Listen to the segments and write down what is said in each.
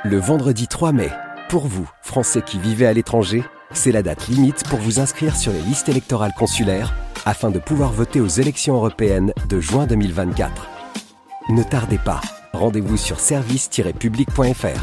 Le vendredi 3 mai, pour vous, Français qui vivez à l'étranger, c'est la date limite pour vous inscrire sur les listes électorales consulaires afin de pouvoir voter aux élections européennes de juin 2024. Ne tardez pas, rendez-vous sur service-public.fr.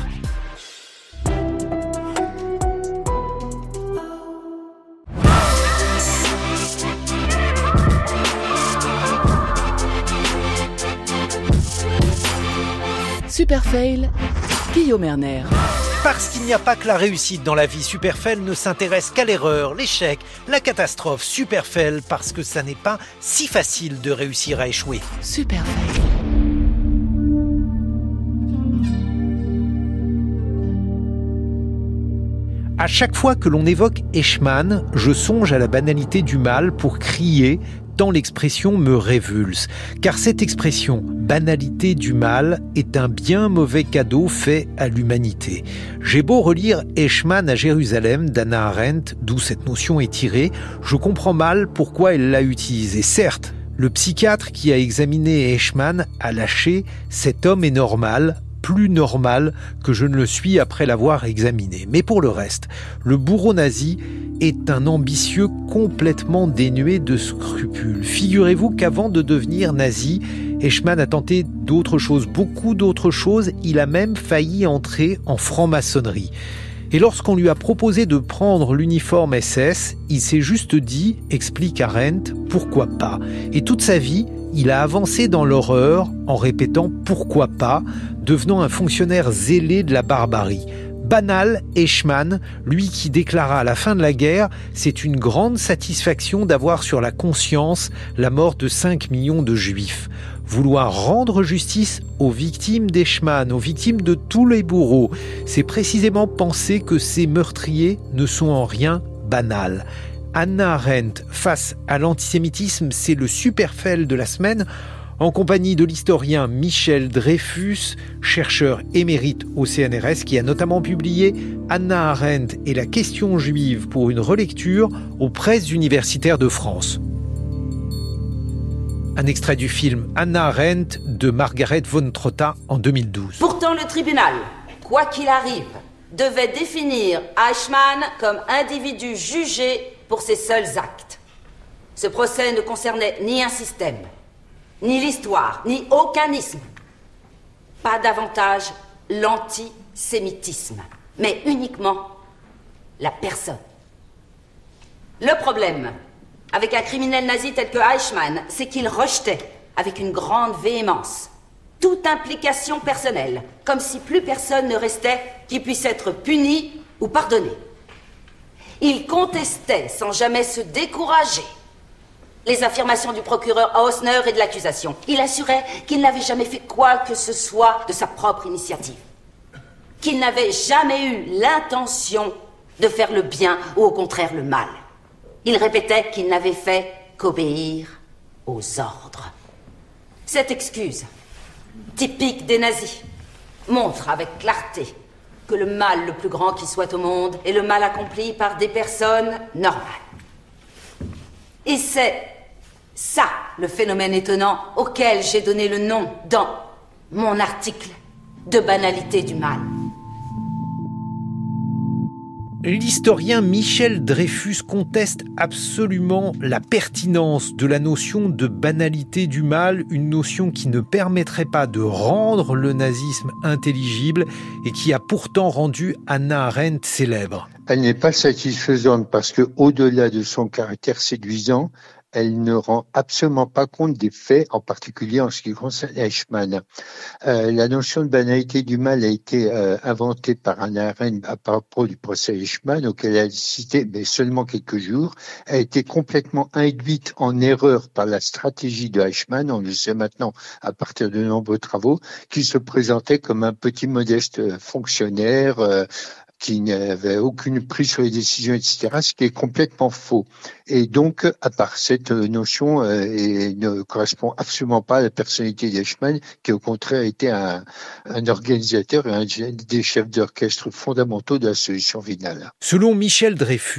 Super Fail, Guillaume Erner. Parce qu'il n'y a pas que la réussite dans la vie, Super Fail ne s'intéresse qu'à l'erreur, l'échec, la catastrophe. Super Fail parce que ça n'est pas si facile de réussir à échouer. Super Fail. À chaque fois que l'on évoque Eichmann, je songe à la banalité du mal pour crier, tant l'expression me révulse. Car cette expression, banalité du mal, est un bien mauvais cadeau fait à l'humanité. J'ai beau relire Eichmann à Jérusalem d'Hannah Arendt, d'où cette notion est tirée, je comprends mal pourquoi elle l'a utilisée. Certes, le psychiatre qui a examiné Eichmann a lâché « cet homme est normal », plus normal que je ne le suis après l'avoir examiné. Mais pour le reste, le bourreau nazi est un ambitieux complètement dénué de scrupules. Figurez-vous qu'avant de devenir nazi, Eichmann a tenté d'autres choses, beaucoup d'autres choses. Il a même failli entrer en franc-maçonnerie. Et lorsqu'on lui a proposé de prendre l'uniforme SS, il s'est juste dit, explique Arendt, pourquoi pas. Et toute sa vie, il a avancé dans l'horreur en répétant « pourquoi pas », devenant un fonctionnaire zélé de la barbarie. Banal, Eichmann, lui qui déclara à la fin de la guerre « c'est une grande satisfaction d'avoir sur la conscience la mort de 5 millions de juifs ». Vouloir rendre justice aux victimes d'Eichmann, aux victimes de tous les bourreaux, c'est précisément penser que ces meurtriers ne sont en rien banals. Hannah Arendt face à l'antisémitisme, c'est le Super Fail de la semaine, en compagnie de l'historien Michel Dreyfus, chercheur émérite au CNRS, qui a notamment publié Hannah Arendt et la question juive pour une relecture aux presses universitaires de France. Un extrait du film Hannah Arendt de Margaret von Trotta en 2012. Pourtant, le tribunal, quoi qu'il arrive, devait définir Eichmann comme individu jugé pour ses seuls actes. Ce procès ne concernait ni un système, ni l'histoire, ni aucun isme. Pas davantage l'antisémitisme, mais uniquement la personne. Le problème avec un criminel nazi tel que Eichmann, c'est qu'il rejetait, avec une grande véhémence, toute implication personnelle, comme si plus personne ne restait qui puisse être puni ou pardonné. Il contestait, sans jamais se décourager, les affirmations du procureur Hausner et de l'accusation. Il assurait qu'il n'avait jamais fait quoi que ce soit de sa propre initiative, qu'il n'avait jamais eu l'intention de faire le bien ou au contraire le mal. Il répétait qu'il n'avait fait qu'obéir aux ordres. Cette excuse, typique des nazis, montre avec clarté que le mal le plus grand qui soit au monde est le mal accompli par des personnes normales. Et c'est ça le phénomène étonnant auquel j'ai donné le nom dans mon article de banalité du mal. L'historien Michel Dreyfus conteste absolument la pertinence de la notion de banalité du mal, une notion qui ne permettrait pas de rendre le nazisme intelligible et qui a pourtant rendu Hannah Arendt célèbre. Elle n'est pas satisfaisante parce que, au-delà de son caractère séduisant, elle ne rend absolument pas compte des faits, en particulier en ce qui concerne Eichmann. La notion de banalité du mal a été inventée par Hannah Arendt à propos du procès Eichmann, auquel elle a cité mais seulement quelques jours. Elle a été complètement induite en erreur par la stratégie de Eichmann, on le sait maintenant à partir de nombreux travaux, qui se présentait comme un petit modeste fonctionnaire qui n'avait aucune prise sur les décisions, etc., ce qui est complètement faux. Et donc, à part cette notion, ne correspond absolument pas à la personnalité d'Eichmann, qui au contraire était un organisateur et un des chefs d'orchestre fondamentaux de la solution finale. Selon Michel Dreyfus,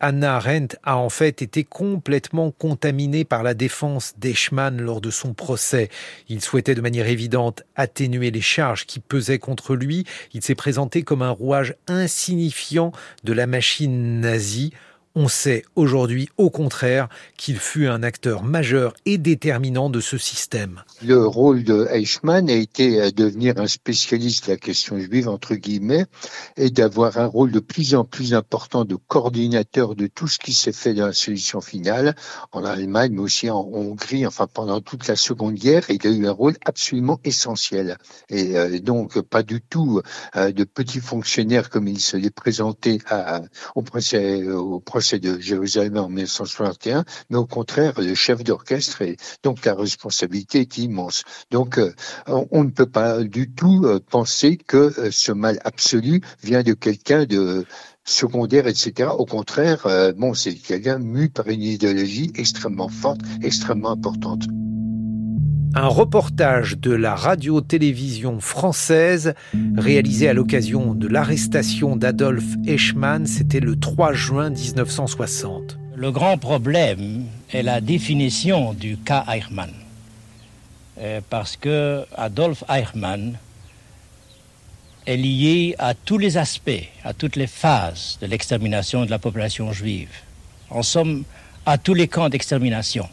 Hannah Arendt a en fait été complètement contaminée par la défense d'Eichmann lors de son procès. Il souhaitait de manière évidente atténuer les charges qui pesaient contre lui. Il s'est présenté comme un rouage insignifiant de la machine nazie. On sait aujourd'hui, au contraire, qu'il fut un acteur majeur et déterminant de ce système. Le rôle de Eichmann a été de devenir un spécialiste de la question juive, entre guillemets, et d'avoir un rôle de plus en plus important de coordinateur de tout ce qui s'est fait dans la solution finale, en Allemagne, mais aussi en Hongrie, enfin pendant toute la Seconde Guerre. Il a eu un rôle absolument essentiel. Et donc, pas du tout de petit fonctionnaire comme il se l'est présenté au procès de Jérusalem en 1961, mais au contraire, le chef d'orchestre, et donc la responsabilité est immense. Donc, on ne peut pas du tout penser que ce mal absolu vient de quelqu'un de secondaire, etc. Au contraire, c'est quelqu'un mu par une idéologie extrêmement forte, extrêmement importante. Un reportage de la radio-télévision française réalisé à l'occasion de l'arrestation d'Adolf Eichmann, c'était le 3 juin 1960. Le grand problème est la définition du cas Eichmann. Parce que Adolf Eichmann est lié à tous les aspects, à toutes les phases de l'extermination de la population juive. En somme, à tous les camps d'extermination.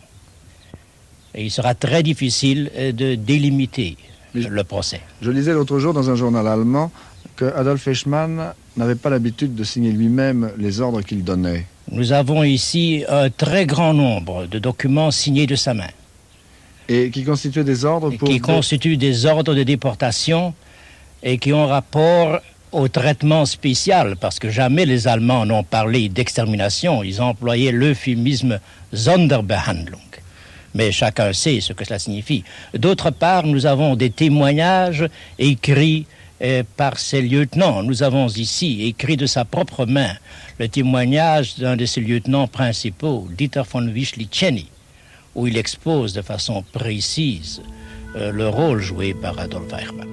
Et il sera très difficile de délimiter le procès. Je lisais l'autre jour dans un journal allemand que Adolf Eichmann n'avait pas l'habitude de signer lui-même les ordres qu'il donnait. Nous avons ici un très grand nombre de documents signés de sa main. Et qui constituaient des ordres pour... Qui constituent des ordres de déportation et qui ont rapport au traitement spécial, parce que jamais les Allemands n'ont parlé d'extermination. Ils ont employé l'euphémisme Sonderbehandlung. Mais chacun sait ce que cela signifie. D'autre part, nous avons des témoignages écrits par ses lieutenants. Nous avons ici, écrit de sa propre main, le témoignage d'un de ses lieutenants principaux, Dieter von Wyschli-Czenny, où il expose de façon précise le rôle joué par Adolf Eichmann.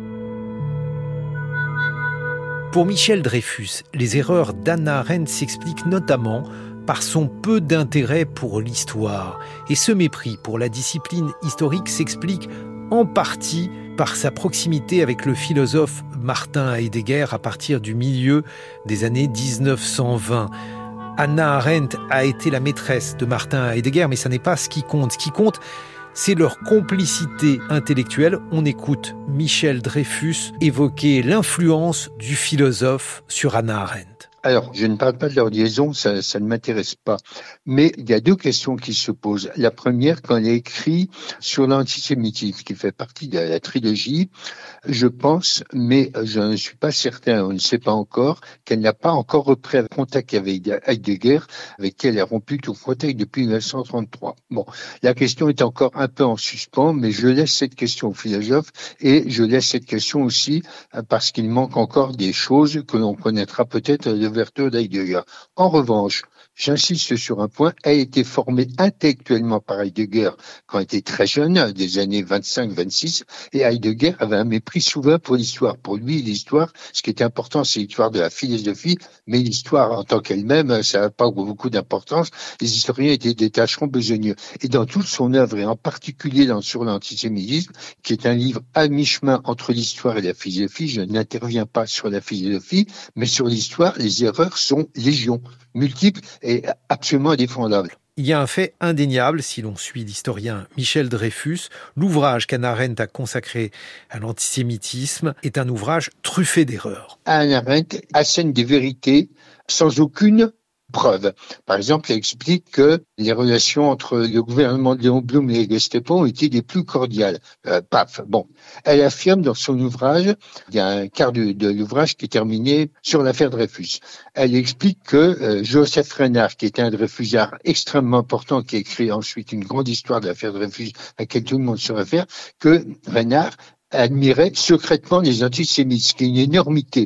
Pour Michel Dreyfus, les erreurs d'Hannah Arendt s'expliquent notamment par son peu d'intérêt pour l'histoire. Et ce mépris pour la discipline historique s'explique en partie par sa proximité avec le philosophe Martin Heidegger à partir du milieu des années 1920. Hannah Arendt a été la maîtresse de Martin Heidegger, mais ça n'est pas ce qui compte. Ce qui compte, c'est leur complicité intellectuelle. On écoute Michel Dreyfus évoquer l'influence du philosophe sur Hannah Arendt. Alors, je ne parle pas de leur liaison, ça ne m'intéresse pas. Mais il y a deux questions qui se posent. La première, quand elle écrit sur l'antisémitisme, qui fait partie de la trilogie, je pense, mais je ne suis pas certain, on ne sait pas encore, qu'elle n'a pas encore repris un contact avec Heidegger, avec qui elle a rompu tout contact depuis 1933. Bon, la question est encore un peu en suspens, mais je laisse cette question aux philosophes et je laisse cette question aussi parce qu'il manque encore des choses que l'on connaîtra peut-être l'ouverture d'Heidegger. En revanche, j'insiste sur un point, elle a été formée intellectuellement par Heidegger quand elle était très jeune, des années 25-26, et Heidegger avait un mépris souvent pour l'histoire. Pour lui, l'histoire, ce qui était important, c'est l'histoire de la philosophie, mais l'histoire en tant qu'elle-même, ça n'a pas beaucoup d'importance. Les historiens étaient des tâcherons besogneux. Et dans toute son œuvre, et en particulier sur l'antisémitisme, qui est un livre à mi-chemin entre l'histoire et la philosophie, je n'interviens pas sur la philosophie, mais sur l'histoire, les erreurs sont légion, multiples et absolument indéfendables. Il y a un fait indéniable, si l'on suit l'historien Michel Dreyfus, l'ouvrage qu'Hannah Arendt a consacré à l'antisémitisme est un ouvrage truffé d'erreurs. Hannah Arendt assène des vérités sans aucune preuve. Par exemple, elle explique que les relations entre le gouvernement de Léon Blum et les Gestapo ont été les plus cordiales. Paf. Bon. Elle affirme dans son ouvrage, il y a un quart de l'ouvrage qui est terminé sur l'affaire Dreyfus. Elle explique que Joseph Renard, qui était un Dreyfusard extrêmement important, qui a écrit ensuite une grande histoire de l'affaire Dreyfus à laquelle tout le monde se réfère, que Renard admirait secrètement les antisémites, ce qui est une énormité.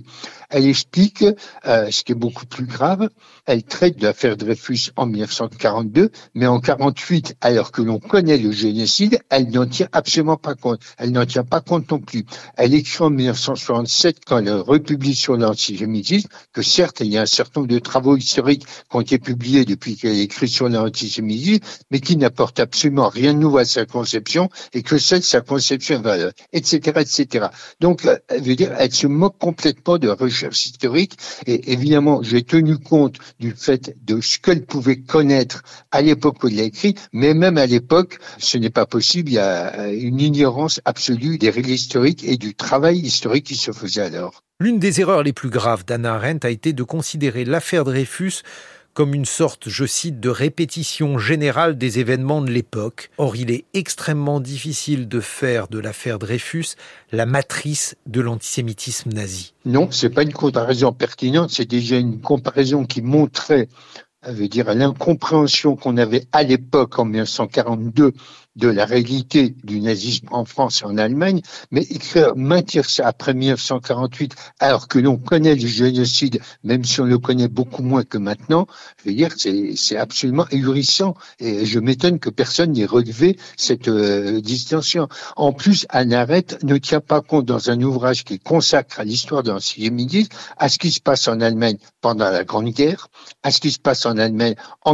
Elle explique ce qui est beaucoup plus grave. Elle traite de l'affaire Dreyfus en 1942, mais en 1948, alors que l'on connaît le génocide, elle n'en tient absolument pas compte. Elle n'en tient pas compte non plus. Elle écrit en 1967, quand elle republie sur l'antisémitisme, que certes, il y a un certain nombre de travaux historiques qui ont été publiés depuis qu'elle a écrit sur l'antisémitisme, mais qui n'apportent absolument rien de nouveau à sa conception, et que seule sa conception est valable, etc., etc. Donc, elle se moque complètement de la recherche historique, et évidemment, j'ai tenu compte du fait de ce qu'elle pouvait connaître à l'époque où elle l'a écrit, mais même à l'époque, ce n'est pas possible, il y a une ignorance absolue des règles historiques et du travail historique qui se faisait alors. L'une des erreurs les plus graves d'Hannah Arendt a été de considérer l'affaire Dreyfus comme une sorte, je cite, de répétition générale des événements de l'époque. Or, il est extrêmement difficile de faire de l'affaire Dreyfus la matrice de l'antisémitisme nazi. Non, c'est pas une comparaison pertinente, c'est déjà une comparaison qui montrait, l'incompréhension qu'on avait à l'époque, en 1942, de la réalité du nazisme en France et en Allemagne, mais maintenir ça après 1948, alors que l'on connaît le génocide, même si on le connaît beaucoup moins que maintenant, c'est absolument ahurissant. Et je m'étonne que personne n'ait relevé cette distinction. En plus, Hannah Arendt ne tient pas compte dans un ouvrage qui consacre à l'histoire de l'antisémitisme, à ce qui se passe en Allemagne pendant la Grande Guerre, à ce qui se passe en Allemagne en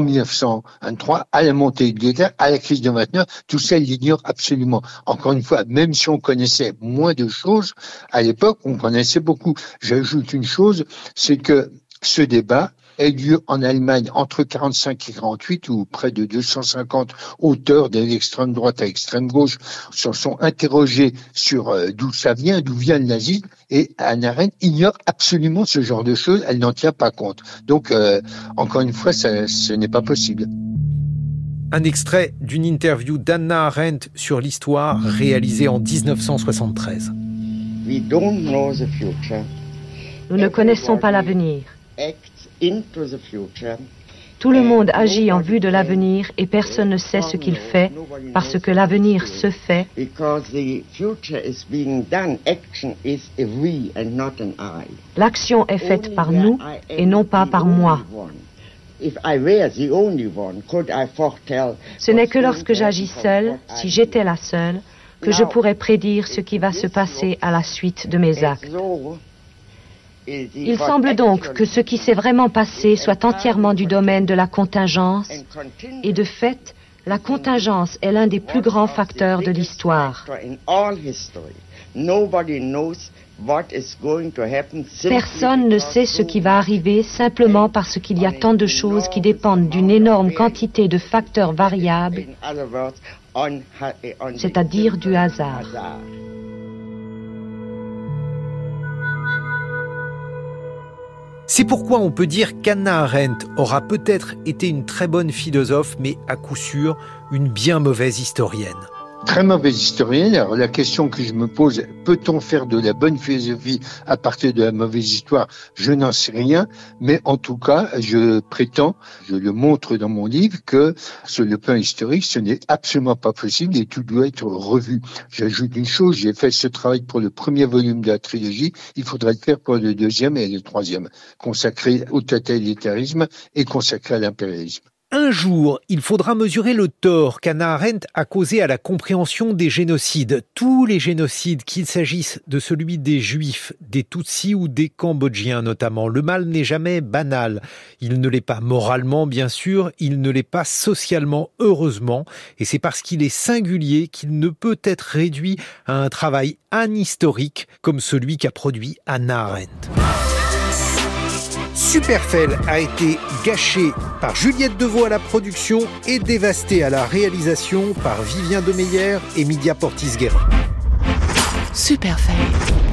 1923, à la montée de l'État, à la crise de 29. Tout ça, il l'ignore absolument. Encore une fois, même si on connaissait moins de choses, à l'époque, on connaissait beaucoup. J'ajoute une chose, c'est que ce débat a eu lieu en Allemagne entre 45 et 48, où près de 250 auteurs de l'extrême droite à l'extrême gauche se sont interrogés sur d'où vient le nazisme, et Hannah Arendt ignore absolument ce genre de choses, elle n'en tient pas compte. Donc, encore une fois, ce n'est pas possible. Un extrait d'une interview d'Hannah Arendt sur l'histoire réalisée en 1973. Nous ne connaissons pas l'avenir. Tout le monde agit en vue de l'avenir et personne ne sait ce qu'il fait parce que l'avenir se fait. L'action est faite par nous et non pas par moi. Ce n'est que lorsque j'agis seule, si j'étais la seule, que je pourrais prédire ce qui va se passer à la suite de mes actes. Il semble donc que ce qui s'est vraiment passé soit entièrement du domaine de la contingence, et de fait, la contingence est l'un des plus grands facteurs de l'histoire. Personne ne sait ce qui va arriver simplement parce qu'il y a tant de choses qui dépendent d'une énorme quantité de facteurs variables, c'est-à-dire du hasard. C'est pourquoi on peut dire qu'Hannah Arendt aura peut-être été une très bonne philosophe, mais à coup sûr une bien mauvaise historienne. Très mauvaise historienne. Alors la question que je me pose, peut-on faire de la bonne philosophie à partir de la mauvaise histoire? Je n'en sais rien, mais en tout cas, je prétends, je le montre dans mon livre, que sur le plan historique, ce n'est absolument pas possible et tout doit être revu. J'ajoute une chose, j'ai fait ce travail pour le premier volume de la trilogie, il faudrait le faire pour le deuxième et le troisième, consacré au totalitarisme et consacré à l'impérialisme. Un jour, il faudra mesurer le tort qu'Hannah Arendt a causé à la compréhension des génocides. Tous les génocides, qu'il s'agisse de celui des Juifs, des Tutsis ou des Cambodgiens notamment. Le mal n'est jamais banal. Il ne l'est pas moralement, bien sûr, il ne l'est pas socialement, heureusement. Et c'est parce qu'il est singulier qu'il ne peut être réduit à un travail anhistorique comme celui qu'a produit Hannah Arendt. Superfell a été gâché par Juliette Deveau à la production et dévasté à la réalisation par Vivien Demeyer et Mydia Portis-Guérin. Superfell.